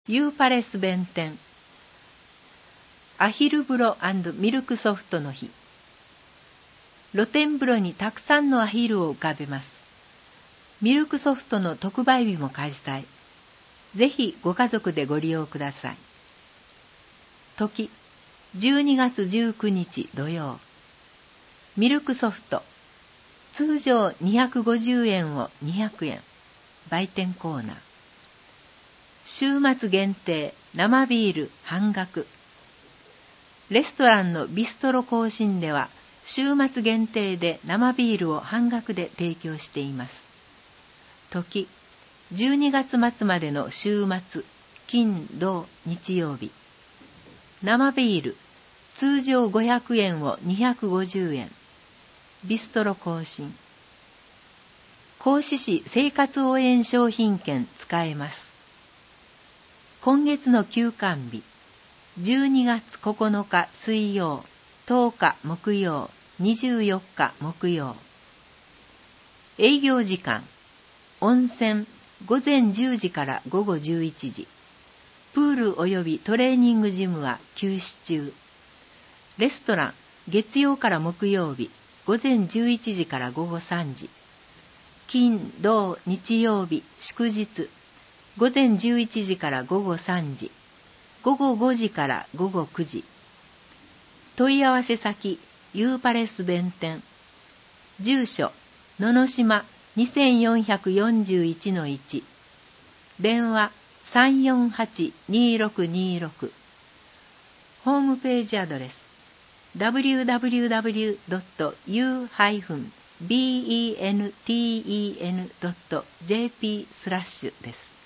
ユーパレス弁天アヒル風呂&ミルクソフトの日。露天風呂にたくさんのアヒルを浮かべます。ミルクソフトの特売日も開催。ぜひご家族でご利用ください。時12月19日土曜。ミルクソフト通常250円を200円。売店コーナー。週末限定生ビール半額。レストランのビストロ行進では週末限定で生ビールを半額で提供しています。時12月末までの週末金土日曜日。生ビール通常500円を250円。ビストロ行進。合志市生活応援商品券使えます。今月の休館日、12月9日水曜、10日木曜、24日木曜。営業時間、温泉、午前10時から午後11時。プール及びトレーニングジムは休止中。レストラン、月曜から木曜日、午前11時から午後3時。金、土、日曜日、祝日。午前11時から午後3時、午後5時から午後9時。問い合わせ先、ユーパレス弁天。住所、野々島 2441-1。電話、348-2626。ホームページアドレス、www.u-benten.jp/ です。